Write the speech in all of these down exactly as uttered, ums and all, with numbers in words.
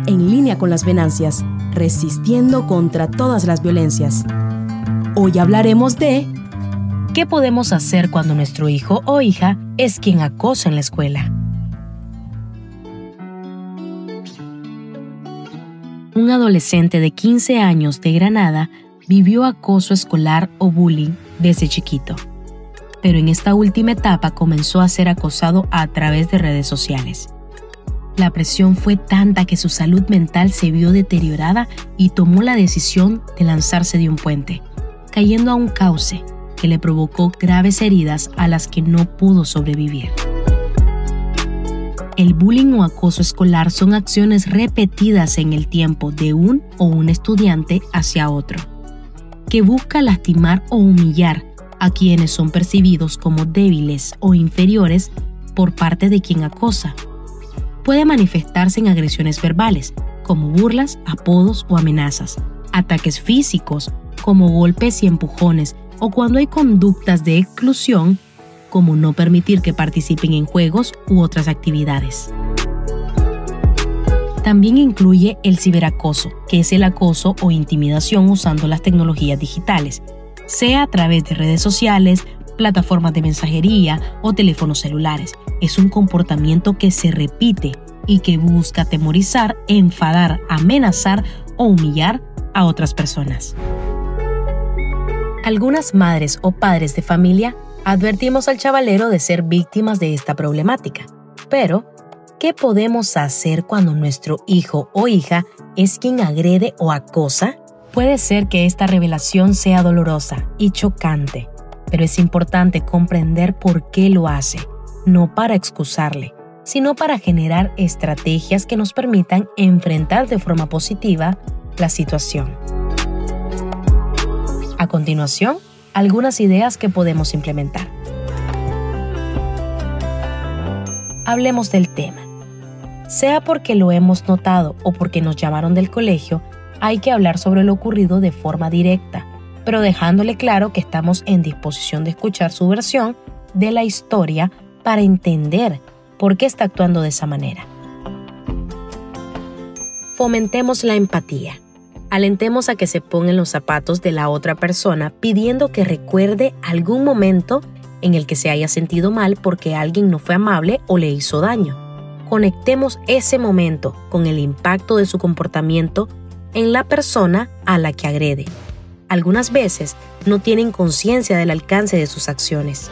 en línea con las venancias, resistiendo contra todas las violencias. Hoy hablaremos de ¿qué podemos hacer cuando nuestro hijo o hija es quien acosa en la escuela? Un adolescente de quince años de Granada vivió acoso escolar o bullying desde chiquito, pero en esta última etapa comenzó a ser acosado a través de redes sociales. La presión fue tanta que su salud mental se vio deteriorada y tomó la decisión de lanzarse de un puente, cayendo a un cauce que le provocó graves heridas a las que no pudo sobrevivir. El bullying o acoso escolar son acciones repetidas en el tiempo de un o un estudiante hacia otro, que busca lastimar o humillar a quienes son percibidos como débiles o inferiores por parte de quien acosa. Puede manifestarse en agresiones verbales, como burlas, apodos o amenazas, ataques físicos, como golpes y empujones, o cuando hay conductas de exclusión, como no permitir que participen en juegos u otras actividades. También incluye el ciberacoso, que es el acoso o intimidación usando las tecnologías digitales, sea a través de redes sociales, plataformas de mensajería o teléfonos celulares. Es un comportamiento que se repite y que busca atemorizar, enfadar, amenazar o humillar a otras personas. Algunas madres o padres de familia advertimos al chavalero de ser víctimas de esta problemática. Pero, ¿qué podemos hacer cuando nuestro hijo o hija es quien agrede o acosa? Puede ser que esta revelación sea dolorosa y chocante, pero es importante comprender por qué lo hace, no para excusarle, sino para generar estrategias que nos permitan enfrentar de forma positiva la situación. A continuación, algunas ideas que podemos implementar. Hablemos del tema. Sea porque lo hemos notado o porque nos llamaron del colegio, hay que hablar sobre lo ocurrido de forma directa, pero dejándole claro que estamos en disposición de escuchar su versión de la historia para entender por qué está actuando de esa manera. Fomentemos la empatía. Alentemos a que se ponga en los zapatos de la otra persona pidiendo que recuerde algún momento en el que se haya sentido mal porque alguien no fue amable o le hizo daño. Conectemos ese momento con el impacto de su comportamiento en la persona a la que agrede. Algunas veces no tienen conciencia del alcance de sus acciones.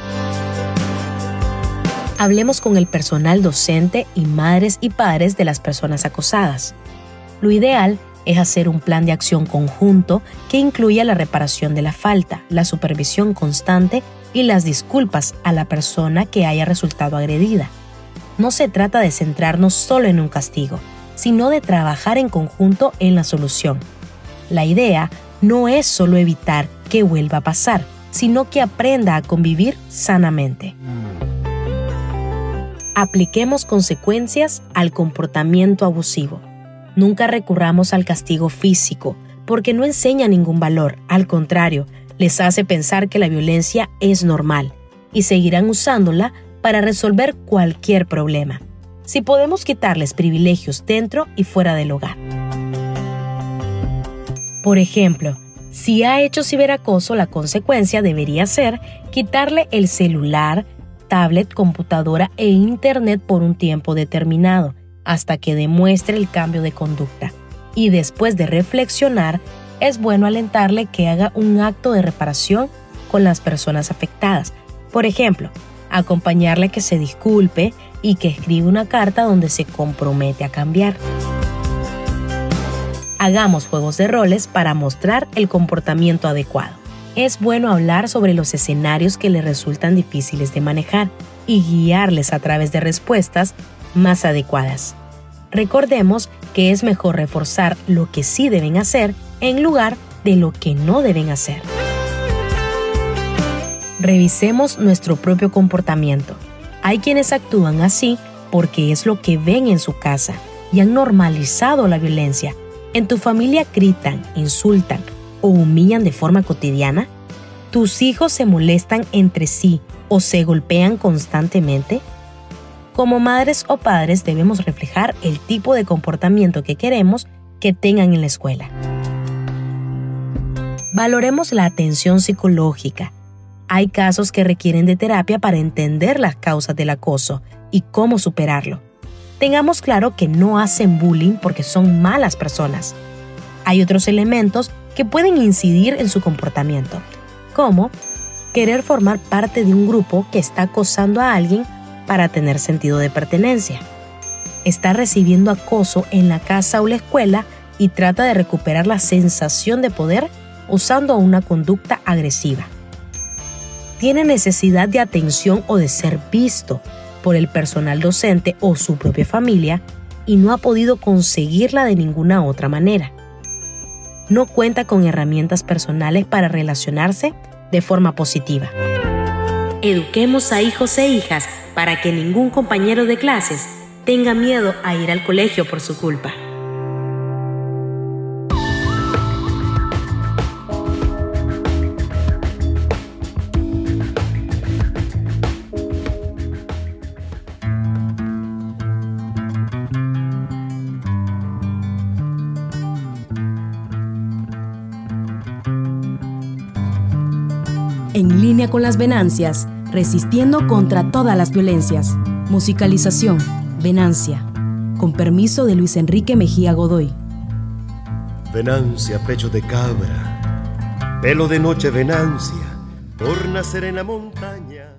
Hablemos con el personal docente y madres y padres de las personas acosadas. Lo ideal es hacer un plan de acción conjunto que incluya la reparación de la falta, la supervisión constante y las disculpas a la persona que haya resultado agredida. No se trata de centrarnos solo en un castigo, sino de trabajar en conjunto en la solución. La idea no es solo evitar que vuelva a pasar, sino que aprenda a convivir sanamente. Apliquemos consecuencias al comportamiento abusivo. Nunca recurramos al castigo físico, porque no enseña ningún valor. Al contrario, les hace pensar que la violencia es normal y seguirán usándola para resolver cualquier problema. Si podemos quitarles privilegios dentro y fuera del hogar. Por ejemplo, si ha hecho ciberacoso, la consecuencia debería ser quitarle el celular, tablet, computadora e internet por un tiempo determinado, hasta que demuestre el cambio de conducta. Y después de reflexionar, es bueno alentarle que haga un acto de reparación con las personas afectadas. Por ejemplo, acompañarle a que se disculpe y que escriba una carta donde se compromete a cambiar. Hagamos juegos de roles para mostrar el comportamiento adecuado. Es bueno hablar sobre los escenarios que le resultan difíciles de manejar y guiarles a través de respuestas más adecuadas. Recordemos que es mejor reforzar lo que sí deben hacer en lugar de lo que no deben hacer. Revisemos nuestro propio comportamiento. Hay quienes actúan así porque es lo que ven en su casa y han normalizado la violencia. ¿En tu familia gritan, insultan o humillan de forma cotidiana? ¿Tus hijos se molestan entre sí o se golpean constantemente? Como madres o padres debemos reflejar el tipo de comportamiento que queremos que tengan en la escuela. Valoremos la atención psicológica. Hay casos que requieren de terapia para entender las causas del acoso y cómo superarlo. Tengamos claro que no hacen bullying porque son malas personas. Hay otros elementos que pueden incidir en su comportamiento, como querer formar parte de un grupo que está acosando a alguien para tener sentido de pertenencia. Está recibiendo acoso en la casa o la escuela y trata de recuperar la sensación de poder usando una conducta agresiva. Tiene necesidad de atención o de ser visto por el personal docente o su propia familia y no ha podido conseguirla de ninguna otra manera. No cuenta con herramientas personales para relacionarse de forma positiva. Eduquemos a hijos e hijas para que ningún compañero de clases tenga miedo a ir al colegio por su culpa. En línea con las Venancias, resistiendo contra todas las violencias. Musicalización, Venancia. Con permiso de Luis Enrique Mejía Godoy. Venancia, pecho de cabra, pelo de noche, Venancia, por nacer en la montaña.